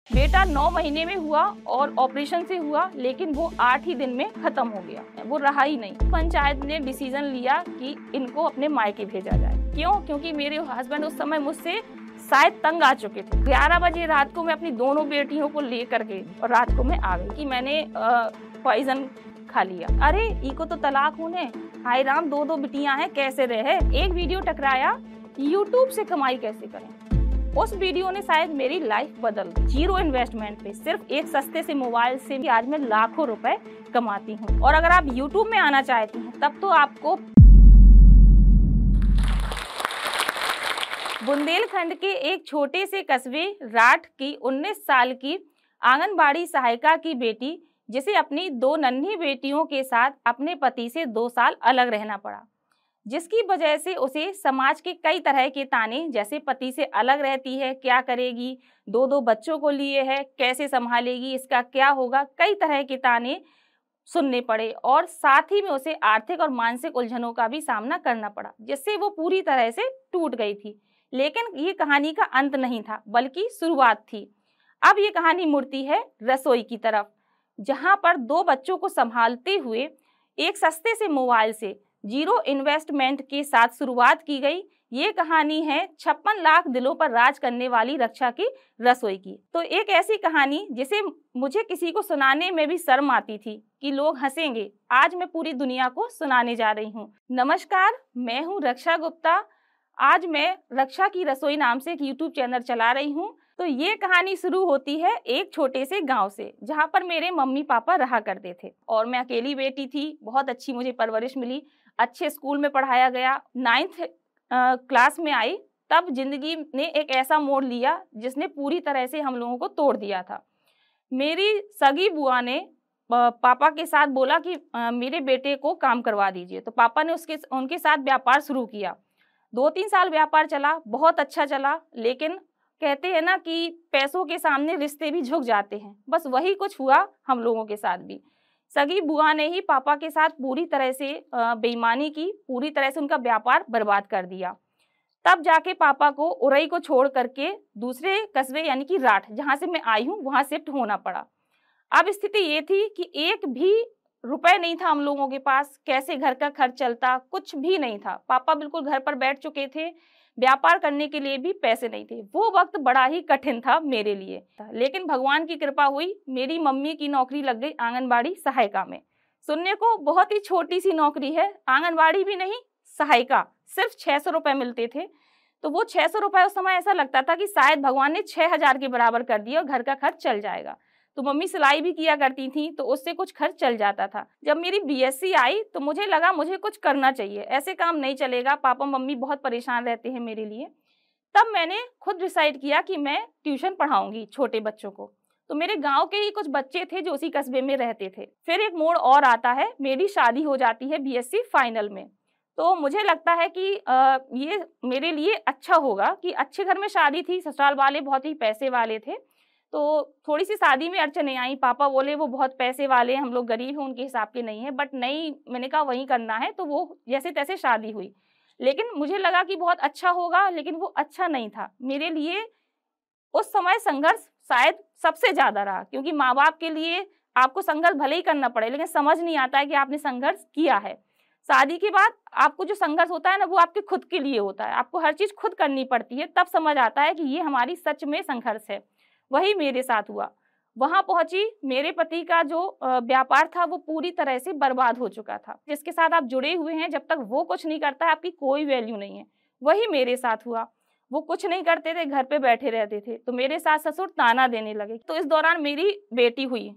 बेटा 9 महीने में हुआ और ऑपरेशन से हुआ, लेकिन वो 8 ही दिन में खत्म हो गया, वो रहा ही नहीं। पंचायत ने डिसीजन लिया कि इनको अपने मायके भेजा जाए। क्यों? क्योंकि मेरे हस्बैंड उस समय मुझसे शायद तंग आ चुके थे। 11 बजे रात को मैं अपनी दोनों बेटियों को लेकर के और रात को मैं आ गई कि मैंने पॉइजन खा लिया। अरे इको तो तलाक होने, हाय राम, 2 बिटियां हैं, कैसे रहे। एक वीडियो टकराया, यूट्यूब से कमाई कैसे करें। उस वीडियो ने शायद मेरी लाइफ बदल दी। 0 इन्वेस्टमेंट पे सिर्फ एक सस्ते से मोबाइल से भी आज मैं लाखों रुपए कमाती हूँ। और अगर आप यूट्यूब में आना चाहती हैं तब तो आपको बुंदेलखंड के एक छोटे से कस्बे राठ की 19 साल की आंगनबाड़ी सहायिका की बेटी, जिसे अपनी 2 नन्ही बेटियों के साथ अपने पति से 2 साल अलग रहना पड़ा, जिसकी वजह से उसे समाज के कई तरह के ताने, जैसे पति से अलग रहती है, क्या करेगी, 2 बच्चों को लिए है, कैसे संभालेगी, इसका क्या होगा, कई तरह के ताने सुनने पड़े। और साथ ही में उसे आर्थिक और मानसिक उलझनों का भी सामना करना पड़ा, जिससे वो पूरी तरह से टूट गई थी। लेकिन ये कहानी का अंत नहीं था, बल्कि शुरुआत थी। अब ये कहानी मुड़ती है रसोई की तरफ, जहां पर 2 बच्चों को संभालते हुए एक सस्ते से मोबाइल से 0 इन्वेस्टमेंट के साथ शुरुआत की गई। ये कहानी है 56 लाख दिलों पर राज करने वाली रक्षा की रसोई की। तो एक ऐसी कहानी जिसे मुझे किसी को सुनाने में भी शर्म आती थी कि लोग हंसेंगे, आज मैं पूरी दुनिया को सुनाने जा रही हूँ। नमस्कार, मैं हूँ रक्षा गुप्ता। आज मैं रक्षा की रसोई नाम से एक यूट्यूब चैनल चला रही हूँ। तो ये कहानी शुरू होती है एक छोटे से गांव से, जहाँ पर मेरे मम्मी पापा रहा करते थे और मैं अकेली बेटी थी। बहुत अच्छी मुझे परवरिश मिली, अच्छे स्कूल में पढ़ाया गया। 9th क्लास में आई तब जिंदगी ने एक ऐसा मोड़ लिया जिसने पूरी तरह से हम लोगों को तोड़ दिया था। मेरी सगी बुआ ने पापा के साथ बोला कि मेरे बेटे को काम करवा दीजिए। तो पापा ने उनके साथ व्यापार शुरू किया। 2-3 साल व्यापार चला, बहुत अच्छा चला। लेकिन कहते हैं ना कि पैसों के सामने रिश्ते भी झुक जाते हैं, बस वही कुछ हुआ हम लोगों के साथ भी। सगी बुआ ने ही पापा के साथ पूरी तरह से बेईमानी की, पूरी तरह से उनका व्यापार बर्बाद कर दिया। तब जाके पापा को उरई को छोड़ करके दूसरे कस्बे यानी कि राठ, जहाँ से मैं आई हूँ, वहाँ शिफ्ट होना पड़ा। अब स्थिति ये थी कि एक भी रुपए नहीं था हम लोगों के पास, कैसे घर का खर्च चलता, कुछ भी नहीं था। पापा बिल्कुल घर पर बैठ चुके थे, व्यापार करने के लिए भी पैसे नहीं थे। वो वक्त बड़ा ही कठिन था मेरे लिए, लेकिन भगवान की कृपा हुई, मेरी मम्मी की नौकरी लग गई आंगनबाड़ी सहायिका में। सुनने को बहुत ही छोटी सी नौकरी है, आंगनबाड़ी भी नहीं, सहायिका, सिर्फ 600 रुपए मिलते थे। तो वो 600 रुपए उस समय ऐसा लगता था कि शायद भगवान ने 6000 के बराबर कर दिया और घर का खर्च चल जाएगा। तो मम्मी सिलाई भी किया करती थी, तो उससे कुछ खर्च चल जाता था। जब मेरी बीएससी आई तो मुझे लगा मुझे कुछ करना चाहिए, ऐसे काम नहीं चलेगा, पापा मम्मी बहुत परेशान रहते हैं मेरे लिए। तब मैंने खुद डिसाइड किया कि मैं ट्यूशन पढ़ाऊंगी छोटे बच्चों को। तो मेरे गांव के ही कुछ बच्चे थे जो उसी कस्बे में रहते थे। फिर एक मोड़ और आता है, मेरी शादी हो जाती है बीएससी फाइनल में। तो मुझे लगता है कि ये मेरे लिए अच्छा होगा कि अच्छे घर में शादी थी, ससुराल वाले बहुत ही पैसे वाले थे। तो थोड़ी सी शादी में अड़चनें आई। पापा बोले वो बहुत पैसे वाले हैं, हम लोग गरीब हैं, उनके हिसाब के नहीं है। बट नहीं, मैंने कहा वही करना है। तो वो जैसे तैसे शादी हुई। लेकिन मुझे लगा कि बहुत अच्छा होगा, लेकिन वो अच्छा नहीं था मेरे लिए। उस समय संघर्ष शायद सबसे ज्यादा रहा, क्योंकि माँ बाप के लिए आपको संघर्ष भले ही करना पड़े, लेकिन समझ नहीं आता है कि आपने संघर्ष किया है। शादी के बाद आपको जो संघर्ष होता है ना, वो आपके खुद के लिए होता है। आपको हर चीज खुद करनी पड़ती है, तब समझ आता है कि ये हमारी सच में संघर्ष है। वही मेरे साथ हुआ। वहां पहुंची, मेरे पति का जो व्यापार था वो पूरी तरह से बर्बाद हो चुका था। जिसके साथ आप जुड़े हुए हैं, जब तक वो कुछ नहीं करता है आपकी कोई वैल्यू नहीं है। वही मेरे साथ हुआ। वो कुछ नहीं करते थे, घर पे बैठे रहते थे। तो मेरे सास ससुर ताना देने लगे। तो इस दौरान मेरी बेटी हुई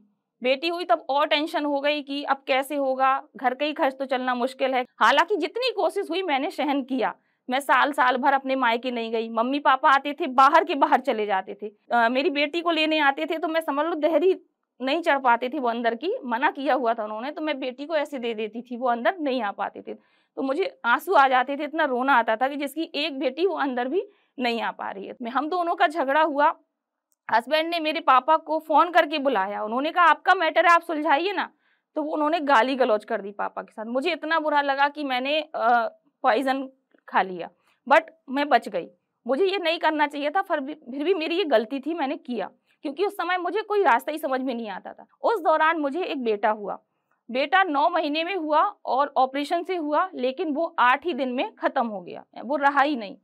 तब और टेंशन हो गई कि अब कैसे होगा, घर का ही खर्च तो चलना मुश्किल है। हालांकि जितनी कोशिश हुई मैंने सहन किया। मैं साल भर अपने मायके नहीं गई। मम्मी पापा आते थे, बाहर के बाहर चले जाते थे। मेरी बेटी को लेने आते थे तो मैं समझ लो देहरी नहीं चढ़ पाते थे, वो अंदर की मना किया हुआ था उन्होंने। तो मैं बेटी को ऐसे दे देती थी, वो अंदर नहीं आ पाते थे। तो मुझे आंसू आ जाते थे, इतना रोना आता था कि जिसकी एक बेटी वो अंदर भी नहीं आ पा रही है। हम दोनों का झगड़ा हुआ। हस्बैंड ने मेरे पापा को फोन करके बुलाया। उन्होंने कहा आपका मैटर है, आप सुलझाइए ना। तो उन्होंने गाली गलौज कर दी पापा के साथ। मुझे इतना बुरा लगा कि मैंने पॉइजन खा लिया, बट मैं बच गई। मुझे ये नहीं करना चाहिए था, फिर भी मेरी ये गलती थी, मैंने किया। क्योंकि उस समय मुझे कोई रास्ता ही समझ में नहीं आता था। उस दौरान मुझे एक बेटा हुआ। बेटा 9 महीने में हुआ और ऑपरेशन से हुआ, लेकिन वो 8 ही दिन में खत्म हो गया, वो रहा ही नहीं।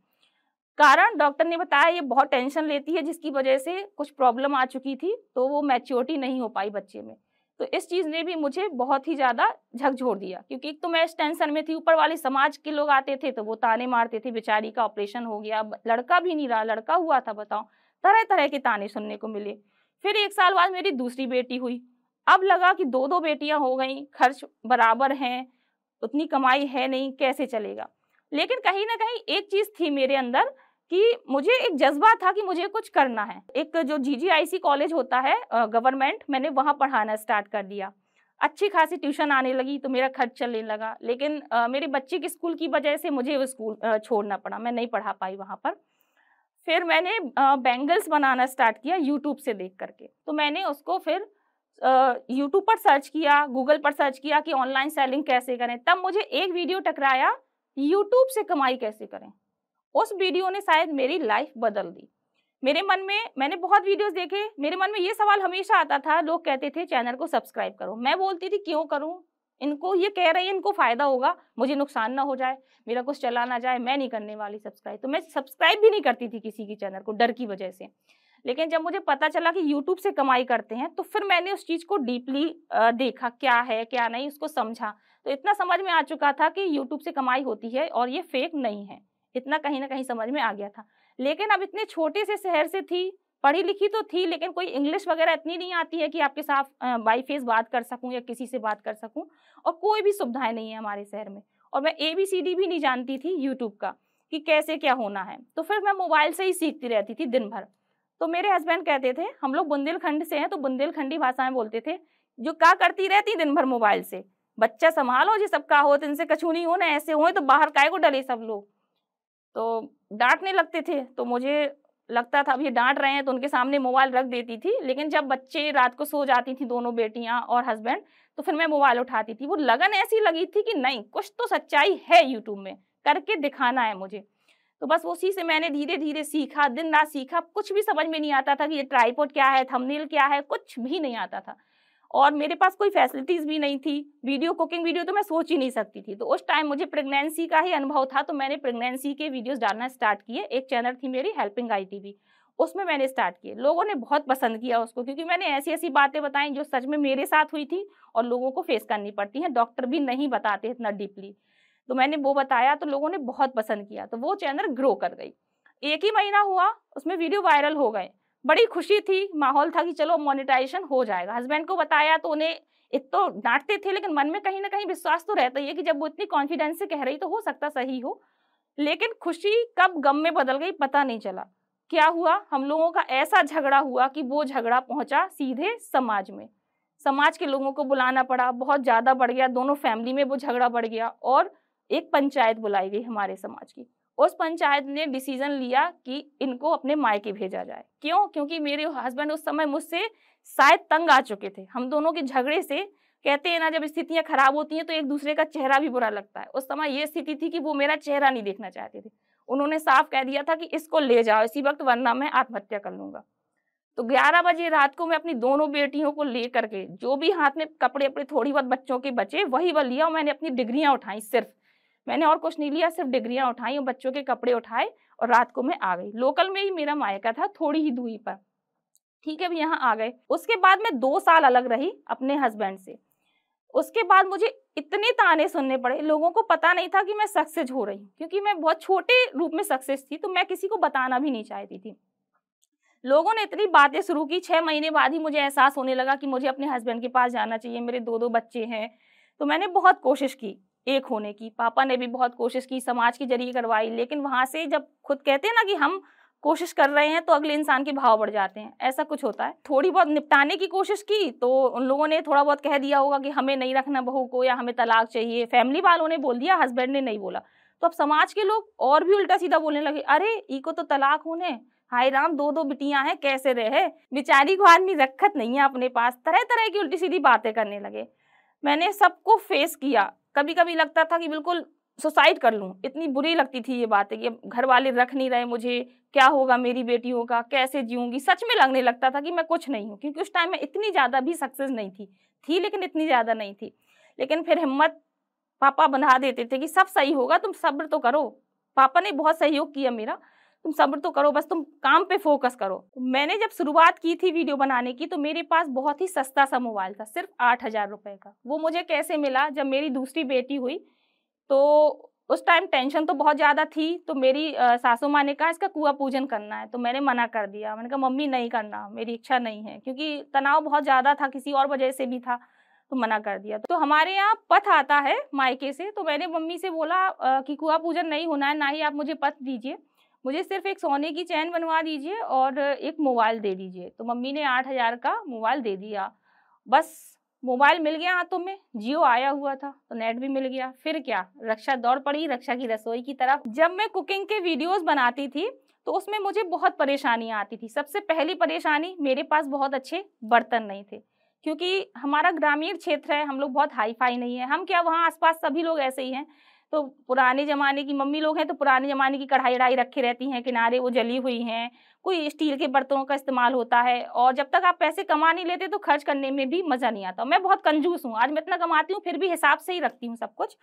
कारण डॉक्टर ने बताया ये बहुत टेंशन लेती है, जिसकी वजह से कुछ प्रॉब्लम आ चुकी थी, तो वो मैच्योरिटी नहीं हो पाई बच्चे में। तो इस चीज़ ने भी मुझे बहुत ही ज़्यादा झकझोर दिया, क्योंकि एक तो मैं इस टेंशन में थी, ऊपर वाले समाज के लोग आते थे तो वो ताने मारते थे, बेचारी का ऑपरेशन हो गया, लड़का भी नहीं रहा, लड़का हुआ था बताओ, तरह तरह के ताने सुनने को मिले। फिर 1 साल बाद मेरी दूसरी बेटी हुई। अब लगा कि 2-2 बेटियां हो गई, खर्च बराबर हैं, उतनी कमाई है नहीं, कैसे चलेगा। लेकिन कहीं ना कहीं एक चीज़ थी मेरे अंदर कि मुझे एक जज्बा था कि मुझे कुछ करना है। एक जो GGIC कॉलेज होता है गवर्नमेंट, मैंने वहाँ पढ़ाना स्टार्ट कर दिया। अच्छी खासी ट्यूशन आने लगी तो मेरा खर्च चलने लगा, लेकिन मेरे बच्चे के स्कूल की वजह से मुझे वो स्कूल छोड़ना पड़ा, मैं नहीं पढ़ा पाई वहाँ पर। फिर मैंने बैंगल्स बनाना स्टार्ट किया यूट्यूब से देख करके। तो मैंने उसको फिर यूट्यूब पर सर्च किया, गूगल पर सर्च किया कि ऑनलाइन सेलिंग कैसे करें। तब मुझे एक वीडियो टकराया, यूट्यूब से कमाई कैसे करें। उस वीडियो ने शायद मेरी लाइफ बदल दी। मेरे मन में, मैंने बहुत वीडियोस देखे, मेरे मन में ये सवाल हमेशा आता था, लोग कहते थे चैनल को सब्सक्राइब करो। मैं बोलती थी क्यों करूं, इनको ये कह रही है, इनको फायदा होगा, मुझे नुकसान ना हो जाए, मेरा कुछ चला ना जाए, मैं नहीं करने वाली सब्सक्राइब। तो मैं सब्सक्राइब भी नहीं करती थी किसी की चैनल को, डर की वजह से। लेकिन जब मुझे पता चला कि यूट्यूब से कमाई करते हैं, तो फिर मैंने उस चीज़ को डीपली देखा, क्या है क्या नहीं, उसको समझा। तो इतना समझ में आ चुका था कि यूट्यूब से कमाई होती है और ये फेक नहीं है, इतना कहीं ना कहीं समझ में आ गया था। लेकिन अब इतने छोटे से शहर से थी, पढ़ी लिखी तो थी, लेकिन कोई इंग्लिश वगैरह इतनी नहीं आती है कि आपके साथ बाई फेस बात कर सकूं या किसी से बात कर सकूं, और कोई भी सुविधाएं नहीं है हमारे शहर में। और मैं ABCD भी नहीं जानती थी यूट्यूब का कि कैसे क्या होना है। तो फिर मैं मोबाइल से ही सीखती रहती थी दिन भर। तो मेरे हस्बैंड कहते थे, हम लोग बुंदेलखंड से हैं तो बुंदेलखंडी भाषा में बोलते थे, जो क्या करती रहती दिन भर मोबाइल से, बच्चा संभालो जी, सबका हो, इनसे कछू नहीं हो ना, ऐसे हो तो बाहर काय को डले सब लोग। तो डांटने लगते थे, तो मुझे लगता था अब ये डांट रहे हैं, तो उनके सामने मोबाइल रख देती थी। लेकिन जब बच्चे रात को सो जाती थी, दोनों बेटियां और हस्बैंड, तो फिर मैं मोबाइल उठाती थी। वो लगन ऐसी लगी थी कि नहीं, कुछ तो सच्चाई है यूट्यूब में, करके दिखाना है मुझे। तो बस उसी से मैंने धीरे धीरे सीखा, दिन रात सीखा। कुछ भी समझ में नहीं आता था कि ये ट्राइपॉड क्या है, थंबनेल क्या है, कुछ भी नहीं आता था। और मेरे पास कोई फैसिलिटीज भी नहीं थी। वीडियो, कुकिंग वीडियो तो मैं सोच ही नहीं सकती थी। तो उस टाइम मुझे प्रेगनेंसी का ही अनुभव था, तो मैंने प्रेगनेंसी के वीडियोस डालना स्टार्ट किए। एक चैनल थी मेरी हेल्पिंग ITV, उसमें मैंने स्टार्ट किए। लोगों ने बहुत पसंद किया उसको, क्योंकि मैंने ऐसी ऐसी बातें बताई जो सच में मेरे साथ हुई थी और लोगों को फेस करनी पड़ती हैं, डॉक्टर भी नहीं बताते इतना डीपली। तो मैंने वो बताया, तो लोगों ने बहुत पसंद किया, तो वो चैनल ग्रो कर गई। 1 ही महीना हुआ, उसमें वीडियो वायरल हो गए। बड़ी खुशी थी, माहौल था कि चलो मोनेटाइजेशन हो जाएगा। हस्बैंड को बताया तो उन्हें, एक तो डांटते थे, लेकिन मन में कहीं ना कहीं विश्वास तो रहता ही है कि जब वो इतनी कॉन्फिडेंस से कह रही तो हो सकता सही हो। लेकिन खुशी कब गम में बदल गई पता नहीं चला। क्या हुआ, हम लोगों का ऐसा झगड़ा हुआ कि वो झगड़ा पहुंचा सीधे समाज में। समाज के लोगों को बुलाना पड़ा, बहुत ज्यादा बढ़ गया, दोनों फैमिली में वो झगड़ा बढ़ गया। और एक पंचायत बुलाई गई हमारे समाज की। उस पंचायत ने डिसीजन लिया कि इनको अपने मायके भेजा जाए। क्यों? क्योंकि मेरे हस्बैंड उस समय मुझसे शायद तंग आ चुके थे, हम दोनों के झगड़े से। कहते हैं ना, जब स्थितियां खराब होती हैं तो एक दूसरे का चेहरा भी बुरा लगता है। उस समय ये स्थिति थी कि वो मेरा चेहरा नहीं देखना चाहते थे। उन्होंने साफ कह दिया था कि इसको ले जाओ इसी वक्त, वरना मैं आत्महत्या कर लूंगा। तो 11 बजे रात को मैं अपनी दोनों बेटियों को लेकर के, जो भी हाथ में कपड़े अपने थोड़ी बहुत बच्चों के बचे वही वह लिया, और मैंने अपनी डिग्रियां उठाई। सिर्फ मैंने और कुछ नहीं लिया, सिर्फ डिग्रियां उठाई और बच्चों के कपड़े उठाए, और रात को मैं आ गई। लोकल में ही मेरा मायका था, थोड़ी ही दूरी पर। ठीक है, अब यहाँ आ गए। उसके बाद मैं 2 साल अलग रही अपने हस्बैंड से। उसके बाद मुझे इतने ताने सुनने पड़े, लोगों को पता नहीं था कि मैं सक्सेस हो रही हूँ, क्योंकि मैं बहुत छोटे रूप में सक्सेस थी, तो मैं किसी को बताना भी नहीं चाहती थी। लोगों ने इतनी बातें शुरू की, 6 महीने बाद ही मुझे एहसास होने लगा कि मुझे अपने हस्बैंड के पास जाना चाहिए। मेरे 2-2 बच्चे हैं। तो मैंने बहुत कोशिश की एक होने की, पापा ने भी बहुत कोशिश की, समाज के जरिए करवाई। लेकिन वहां से जब खुद कहते हैं ना कि हम कोशिश कर रहे हैं, तो अगले इंसान के भाव बढ़ जाते हैं, ऐसा कुछ होता है। थोड़ी बहुत निपटाने की कोशिश की, तो उन लोगों ने थोड़ा बहुत कह दिया होगा कि हमें नहीं रखना बहू को, या हमें तलाक चाहिए। फैमिली वालों ने बोल दिया, हस्बैंड ने नहीं बोला। तो अब समाज के लोग और भी उल्टा सीधा बोलने लगे, अरे इको तो तलाक होने, हाय राम, 2-2 बिटियां हैं, कैसे रहे, बेचारी को आदमी रखत नहीं है अपने पास। तरह तरह की उल्टी सीधी बातें करने लगे। मैंने सबको फेस किया। कभी कभी लगता था कि बिल्कुल सुसाइड कर लूँ, इतनी बुरी लगती थी ये बातें कि अब घर वाले रख नहीं रहे मुझे, क्या होगा मेरी बेटियों का, कैसे जीऊँगी? सच में लगने लगता था कि मैं कुछ नहीं हूँ, क्योंकि उस टाइम में इतनी ज़्यादा भी सक्सेस नहीं थी लेकिन इतनी ज़्यादा नहीं थी। लेकिन फिर हिम्मत पापा बँधा देते थे कि सब सही होगा, तुम सब्र तो करो। पापा ने बहुत सहयोग किया मेरा, तुम सब्र तो करो, बस तुम काम पे फ़ोकस करो। मैंने जब शुरुआत की थी वीडियो बनाने की, तो मेरे पास बहुत ही सस्ता सा मोबाइल था, सिर्फ़ 8,000 रुपए का। वो मुझे कैसे मिला, जब मेरी दूसरी बेटी हुई, तो उस टाइम टेंशन तो बहुत ज़्यादा थी, तो मेरी सासू माँ ने कहा इसका कुआँ पूजन करना है, तो मैंने मना कर दिया। मैंने कहा मम्मी नहीं करना, मेरी इच्छा नहीं है, क्योंकि तनाव बहुत ज़्यादा था, किसी और वजह से भी था, तो मना कर दिया। तो हमारे यहाँ पथ आता है मायके से, तो मैंने मम्मी से बोला कि कुआँ पूजन नहीं होना है, ना ही आप मुझे पथ दीजिए, मुझे सिर्फ़ एक सोने की चैन बनवा दीजिए और एक मोबाइल दे दीजिए। तो मम्मी ने 8,000 का मोबाइल दे दिया। बस मोबाइल मिल गया हाथों में, जियो आया हुआ था, तो नेट भी मिल गया। फिर क्या, रक्षा दौड़ पड़ी रक्षा की रसोई की तरफ। जब मैं कुकिंग के वीडियोज़ बनाती थी, तो उसमें मुझे बहुत परेशानियाँ आती थी। सबसे पहली परेशानी, मेरे पास बहुत अच्छे बर्तन नहीं थे, क्योंकि हमारा ग्रामीण क्षेत्र है, हम लोग बहुत हाई-फाई नहीं है। हम क्या, वहाँ आस-पास सभी लोग ऐसे ही हैं। तो पुराने ज़माने की मम्मी लोग हैं, तो पुराने ज़माने की कढ़ाई-वढ़ाई रखी रहती हैं, किनारे वो जली हुई हैं, कोई स्टील के बर्तनों का इस्तेमाल होता है, और जब तक आप पैसे कमा नहीं लेते तो खर्च करने में भी मज़ा नहीं आता। मैं बहुत कंजूस हूँ, आज मैं इतना कमाती हूँ फिर भी हिसाब से ही रखती हूँ सब कुछ।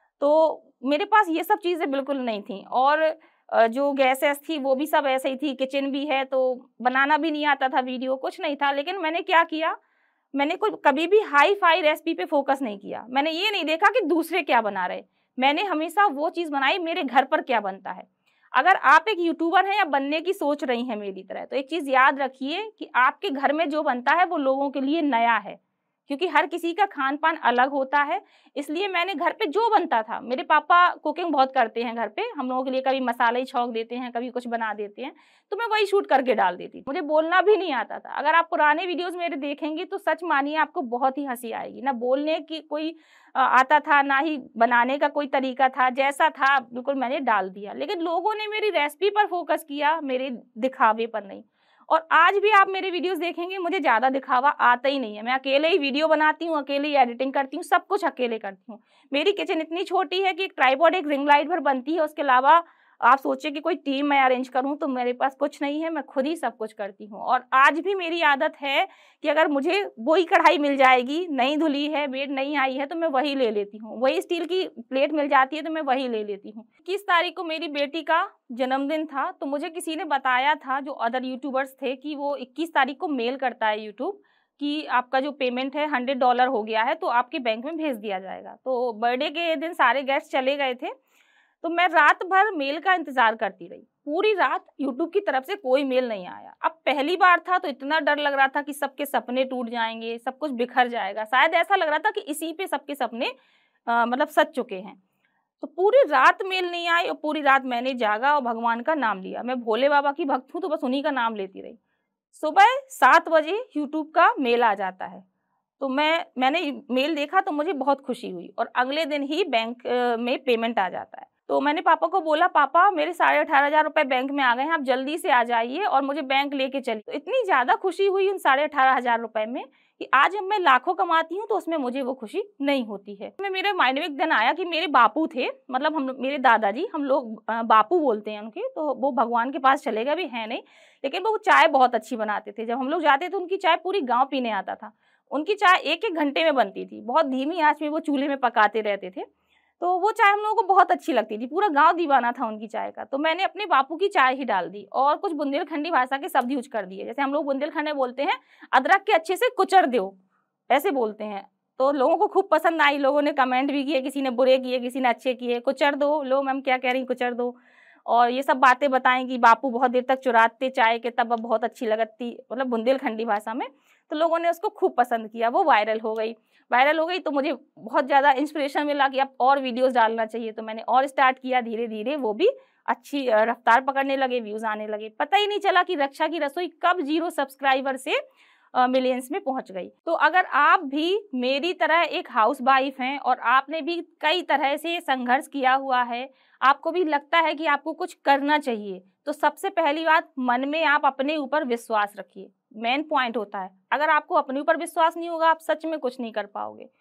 तो मेरे पास ये सब चीज़ें बिल्कुल नहीं थी, और जो गैस-वैस थी वो भी सब ऐसे ही थी, किचन भी है, तो बनाना भी नहीं आता था वीडियो, कुछ नहीं था। लेकिन मैंने क्या किया, मैंने कोई कभी भी हाई-फाई रेसिपी पे फ़ोकस नहीं किया। मैंने ये नहीं देखा कि दूसरे क्या बना रहे। मैंने हमेशा वो चीज़ बनाई, मेरे घर पर क्या बनता है। अगर आप एक यूट्यूबर हैं या बनने की सोच रही हैं मेरी तरह, तो एक चीज़ याद रखिए कि आपके घर में जो बनता है वो लोगों के लिए नया है, क्योंकि हर किसी का खान-पान अलग होता है। इसलिए मैंने घर पे जो बनता था, मेरे पापा कुकिंग बहुत करते हैं घर पे, हम लोगों के लिए कभी मसाले ही छौंक देते हैं, कभी कुछ बना देते हैं, तो मैं वही शूट करके डाल देती थी। मुझे बोलना भी नहीं आता था। अगर आप पुराने वीडियोज़ मेरे देखेंगी तो सच मानिए आपको बहुत ही हँसी आएगी। ना बोलने की कोई आता था, ना ही बनाने का कोई तरीका था, जैसा था बिल्कुल मैंने डाल दिया। लेकिन लोगों ने मेरी रेसिपी पर फ़ोकस किया, मेरे दिखावे पर नहीं। और आज भी आप मेरे वीडियोज़ देखेंगे, मुझे ज़्यादा दिखावा आता ही नहीं है। मैं अकेले ही वीडियो बनाती हूँ, अकेले ही एडिटिंग करती हूँ, सब कुछ अकेले करती हूँ। मेरी किचन इतनी छोटी है कि एक ट्राइपॉड, एक रिंग लाइट भर बनती है, उसके अलावा आप सोचिए कि कोई टीम मैं अरेंज करूँ तो मेरे पास कुछ नहीं है, मैं खुद ही सब कुछ करती हूँ। और आज भी मेरी आदत है कि अगर मुझे वही कढ़ाई मिल जाएगी, नहीं धुली है, बेड नहीं आई है, तो मैं वही ले लेती हूँ। वही स्टील की प्लेट मिल जाती है तो मैं वही ले लेती हूँ। 21 तारीख को मेरी बेटी का जन्मदिन था, तो मुझे किसी ने बताया था, जो अदर यूट्यूबर्स थे, कि वो 21 तारीख को मेल करता है यूट्यूब कि आपका जो पेमेंट है $100 हो गया है, तो आपके बैंक में भेज दिया जाएगा। तो बर्थडे के दिन सारे गेस्ट चले गए थे, तो मैं रात भर मेल का इंतज़ार करती रही। पूरी रात यूट्यूब की तरफ से कोई मेल नहीं आया। अब पहली बार था तो इतना डर लग रहा था कि सबके सपने टूट जाएँगे, सब कुछ बिखर जाएगा। शायद ऐसा लग रहा था कि इसी पे सबके सपने मतलब सज चुके हैं। तो पूरी रात मेल नहीं आई, और पूरी रात मैंने जागा और भगवान का नाम लिया। मैं भोले बाबा की भक्त हूँ, तो बस उन्हीं का नाम लेती रही। सुबह 7 बजे यूट्यूब का मेल आ जाता है। तो मैंने मेल देखा तो मुझे बहुत खुशी हुई, और अगले दिन ही बैंक में पेमेंट आ जाता है। तो मैंने पापा को बोला, पापा मेरे 18,500 रुपए बैंक में आ गए हैं, आप जल्दी से आ जाइए और मुझे बैंक लेके चलिए। तो इतनी ज़्यादा खुशी हुई उन 18,500 रुपए में, कि आज जब मैं लाखों कमाती हूँ तो उसमें मुझे वो खुशी नहीं होती है। मेरे माइंड में एक दिन आया कि मेरे बापू थे, मतलब हम मेरे दादाजी, हम लोग बापू बोलते हैं उनके, तो वो भगवान के पास चले गए, अभी हैं नहीं, लेकिन वो चाय बहुत अच्छी बनाते थे। जब हम लोग जाते थे उनकी चाय पूरी गाँव पीने आता था। उनकी चाय 1-1 घंटे में बनती थी, बहुत धीमी आँच में वो चूल्हे में पकाते रहते थे। तो वो चाय हम लोगों को बहुत अच्छी लगती थी, पूरा गाँव दीवाना था उनकी चाय का। तो मैंने अपने बापू की चाय ही डाल दी और कुछ बुंदेलखंडी भाषा के शब्द यूज़ कर दिए। जैसे हम लोग बुंदेलखंड में बोलते हैं, अदरक के अच्छे से कुचर दो, ऐसे बोलते हैं। तो लोगों को खूब पसंद आई, लोगों ने कमेंट भी किए, किसी ने बुरे किए, किसी ने अच्छे किए। कुचर दो, लो मैम क्या कह रही हैं, कुचर दो। और ये सब बातें बताएँ कि बापू बहुत देर तक चुराते चाय के, तब अब बहुत अच्छी लगती, मतलब बुंदेलखंडी भाषा में। तो लोगों ने उसको खूब पसंद किया, वो वायरल हो गई। वायरल हो गई तो मुझे बहुत ज़्यादा इंस्पिरेशन मिला कि अब और वीडियोज़ डालना चाहिए, तो मैंने और स्टार्ट किया धीरे-धीरे, वो भी अच्छी रफ्तार पकड़ने लगे, व्यूज़ आने लगे। पता ही नहीं चला कि रक्षा की रसोई कब 0 सब्सक्राइबर से मिलियंस में पहुंच गई। तो अगर आप भी मेरी तरह एक हाउसवाइफ हैं और आपने भी कई तरह से संघर्ष किया हुआ है, आपको भी लगता है कि आपको कुछ करना चाहिए, तो सबसे पहली बात, मन में आप अपने ऊपर विश्वास रखिए। मेन पॉइंट होता है, अगर आपको अपने ऊपर विश्वास नहीं होगा, आप सच में कुछ नहीं कर पाओगे।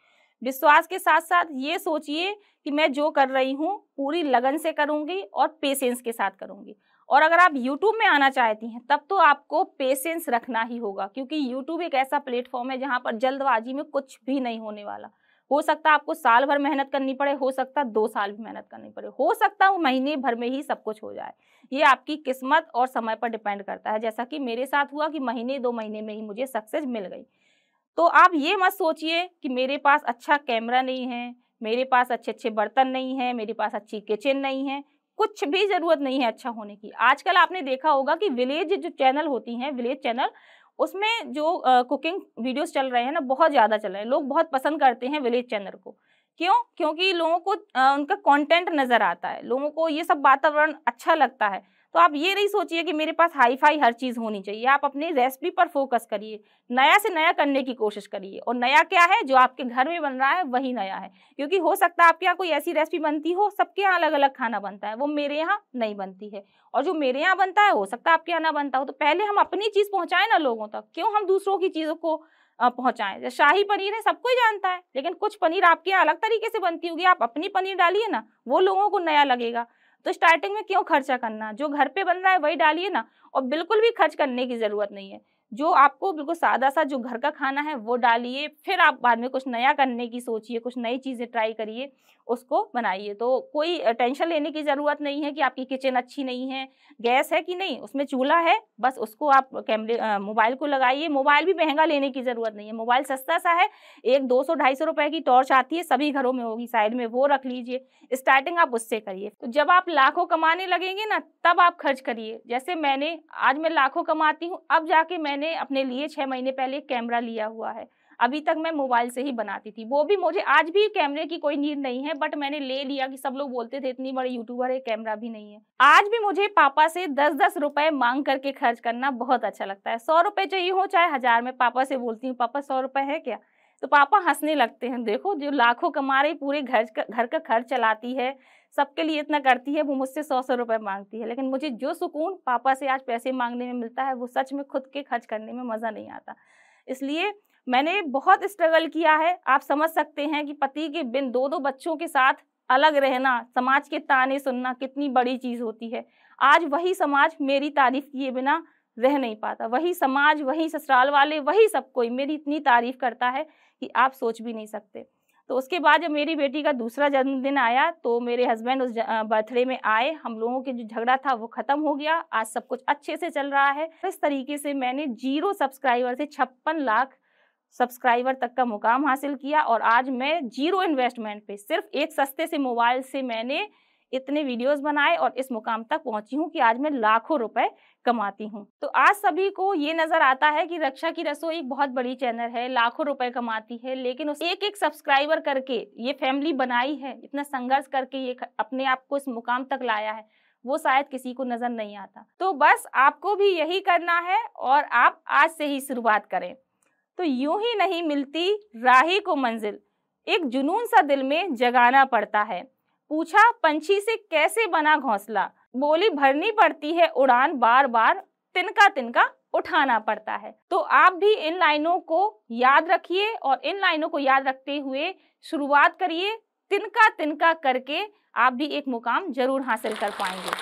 विश्वास के साथ साथ ये सोचिए कि मैं जो कर रही हूँ पूरी लगन से करूँगी और पेशेंस के साथ करूँगी। और अगर आप यूट्यूब में आना चाहती हैं तब तो आपको पेशेंस रखना ही होगा, क्योंकि यूट्यूब एक ऐसा प्लेटफॉर्म है जहाँ पर जल्दबाजी में कुछ भी नहीं होने वाला। हो सकता है आपको साल भर मेहनत करनी पड़े, हो सकता है 2 साल भी मेहनत करनी पड़े, हो सकता है वो महीने भर में ही सब कुछ हो जाए। ये आपकी किस्मत और समय पर डिपेंड करता है, जैसा कि मेरे साथ हुआ कि महीने 2 महीने में ही मुझे सक्सेस मिल गई। तो आप ये मत सोचिए कि मेरे पास अच्छा कैमरा नहीं है, मेरे पास अच्छे-अच्छे बर्तन नहीं हैं, मेरे पास अच्छी किचन नहीं है, कुछ भी ज़रूरत नहीं है अच्छा होने की। आजकल आपने देखा होगा कि विलेज जो चैनल होती हैं, विलेज चैनल, उसमें जो कुकिंग वीडियोज़ चल रहे हैं ना, बहुत ज़्यादा चल रहे हैं। लोग बहुत पसंद करते हैं विलेज चैनल को। क्यों? क्योंकि लोगों को उनका कंटेंट नज़र आता है, लोगों को ये सब वातावरण अच्छा लगता है। तो आप ये नहीं सोचिए कि मेरे पास हाई-फाई हर चीज़ होनी चाहिए, आप अपनी रेसिपी पर फ़ोकस करिए, नया से नया करने की कोशिश करिए। और नया क्या है? जो आपके घर में बन रहा है वही नया है। क्योंकि हो सकता है आपके यहाँ कोई ऐसी रेसिपी बनती हो, सबके यहाँ अलग-अलग खाना बनता है, वो मेरे यहाँ नहीं बनती है। और जो मेरे यहाँ बनता है हो सकता है आपके यहाँ ना बनता हो। तो पहले हम अपनी चीज़ पहुँचाएँ ना लोगों तक, क्यों हम दूसरों की चीज़ों को पहुँचाएँ। जैसे शाही पनीर है, सब कोई जानता है, लेकिन कुछ पनीर आपके यहाँ अलग तरीके से बनती होगी, आप अपनी पनीर डालिए ना, वो लोगों को नया लगेगा। तो स्टार्टिंग में क्यों खर्चा करना, जो घर पे बन रहा है वही डालिए ना। और बिल्कुल भी खर्च करने की ज़रूरत नहीं है। जो आपको बिल्कुल सादा-सा जो घर का खाना है वो डालिए, फिर आप बाद में कुछ नया करने की सोचिए, कुछ नई चीज़ें ट्राई करिए, उसको बनाइए। तो कोई टेंशन लेने की ज़रूरत नहीं है कि आपकी किचन अच्छी नहीं है, गैस है कि नहीं, उसमें चूल्हा है, बस उसको आप मोबाइल को लगाइए। मोबाइल भी महँगा लेने की ज़रूरत नहीं है, मोबाइल सस्ता-सा है, एक 200-250 रुपए की टॉर्च आती है, सभी घरों में होगी साइड में, वो रख लीजिए। स्टार्टिंग आप उससे करिए। तो जब आप लाखों कमाने लगेंगे ना, तब आप खर्च करिए। जैसे आज मैं लाखों कमाती हूँ, अब जाके मैंने अपने लिए 6 महीने पहले एक कैमरा लिया हुआ है। अभी तक मैं मोबाइल से ही बनाती थी। वो भी मुझे आज भी कैमरे की कोई नीड नहीं है, बट मैंने ले लिया कि सब लोग बोलते थे इतनी बड़ी यूट्यूबर है, कैमरा भी नहीं है। आज भी मुझे पापा से 10-10 रुपए माँग करके खर्च करना बहुत अच्छा लगता है। 100 रुपए चाहिए हो चाहे 1000, मैं पापा से बोलती हूँ, पापा 100 रुपए है क्या? तो पापा हँसने लगते हैं, देखो जो लाखों कमा रही, पूरे घर का खर्च चलाती है, सबके लिए इतना करती है, वो मुझसे 100-100 रुपए माँगती है। लेकिन मुझे जो सुकून पापा से आज पैसे माँगने में मिलता है, वो सच में खुद के खर्च करने में मज़ा नहीं आता। इसलिए मैंने बहुत स्ट्रगल किया है। आप समझ सकते हैं कि पति के बिन 2-2 बच्चों के साथ अलग रहना, समाज के ताने सुनना कितनी बड़ी चीज़ होती है। आज वही समाज मेरी तारीफ़ किए बिना रह नहीं पाता। वही समाज, वही ससुराल वाले, वही सब कोई मेरी इतनी तारीफ़ करता है कि आप सोच भी नहीं सकते। तो उसके बाद जब मेरी बेटी का दूसरा जन्मदिन आया, तो मेरे हस्बैंड उस बर्थडे में आए। हम लोगों के जो झगड़ा था वो ख़त्म हो गया। आज सब कुछ अच्छे से चल रहा है। इस तरीके से मैंने 0 सब्सक्राइबर से 56 लाख सब्सक्राइबर तक का मुकाम हासिल किया। और आज मैं 0 इन्वेस्टमेंट पे सिर्फ एक सस्ते से मोबाइल से मैंने इतने वीडियोस बनाए और इस मुकाम तक पहुंची हूँ कि आज मैं लाखों रुपए कमाती हूँ। तो आज सभी को ये नज़र आता है कि रक्षा की रसोई एक बहुत बड़ी चैनल है, लाखों रुपए कमाती है, लेकिन उस एक-एक सब्सक्राइबर करके ये फैमिली बनाई है, इतना संघर्ष करके ये अपने आप को इस मुकाम तक लाया है, वो शायद किसी को नज़र नहीं आता। तो बस आपको भी यही करना है और आप आज से ही शुरुआत करें। तो यूं ही नहीं मिलती राही को मंजिल, एक जुनून सा दिल में जगाना पड़ता है। पूछा पंछी से कैसे बना घोंसला, बोली भरनी पड़ती है उड़ान, बार बार तिनका तिनका उठाना पड़ता है। तो आप भी इन लाइनों को याद रखिए और इन लाइनों को याद रखते हुए शुरुआत करिए। तिनका तिनका करके आप भी एक मुकाम जरूर हासिल कर पाएंगे।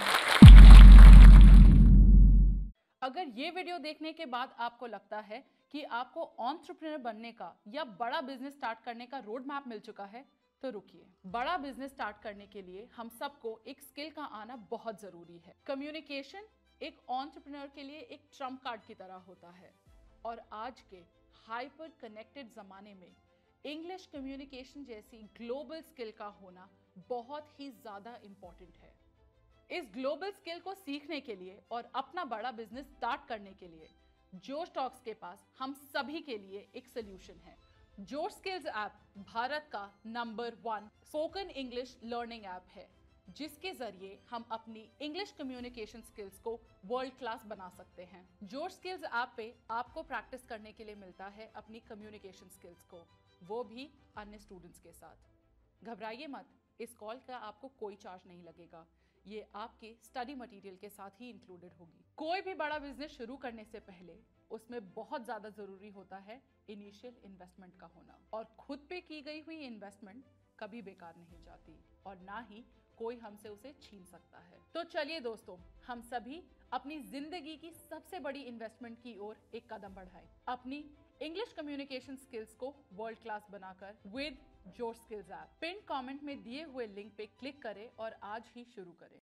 अगर ये वीडियो देखने के बाद आपको लगता है कि आपको एंटरप्रेन्योर बनने का या बड़ा बिजनेस स्टार्ट करने का रोड मैप मिल चुका है, तो रुकिए। बड़ा बिजनेस स्टार्ट करने के लिए हम सबको एक स्किल का आना बहुत जरूरी है। कम्युनिकेशन एक एंटरप्रेन्योर के लिए एक ट्रम्प कार्ड की तरह होता है और आज के हाइपर कनेक्टेड जमाने में इंग्लिश कम्युनिकेशन जैसी ग्लोबल स्किल का होना बहुत ही ज्यादा इंपॉर्टेंट है। इस ग्लोबल स्किल को सीखने के लिए और अपना बड़ा बिजनेस स्टार्ट करने के लिए जोश टॉक्स के पास हम सभी के लिए एक सोल्यूशन है। जोश स्किल्स ऐप भारत का number 1 spoken English learning app है, जिसके जरिए हम अपनी इंग्लिश कम्युनिकेशन स्किल्स को वर्ल्ड क्लास बना सकते हैं। जोश स्किल्स ऐप पे आपको प्रैक्टिस करने के लिए मिलता है अपनी कम्युनिकेशन स्किल्स को, वो भी अन्य स्टूडेंट्स के साथ। घबराइए मत, इस कॉल का आपको कोई चार्ज नहीं लगेगा। ये आपके स्टडी मटेरियल के साथ ही इंक्लूडेड होगी। कोई भी बड़ा बिजनेस शुरू करने से पहले उसमें बहुत ज्यादा जरूरी होता है इनिशियल इन्वेस्टमेंट का होना, और खुद पे की गई हुई इन्वेस्टमेंट कभी बेकार नहीं जाती और ना ही कोई हमसे उसे छीन सकता है। तो चलिए दोस्तों, हम सभी अपनी जिंदगी की सबसे बड़ी इन्वेस्टमेंट की ओर एक कदम बढ़ाएं, अपनी इंग्लिश कम्युनिकेशन स्किल्स को वर्ल्ड क्लास बनाकर with your skills app. Pin comment में दिए हुए लिंक पे क्लिक करें और आज ही शुरू करें।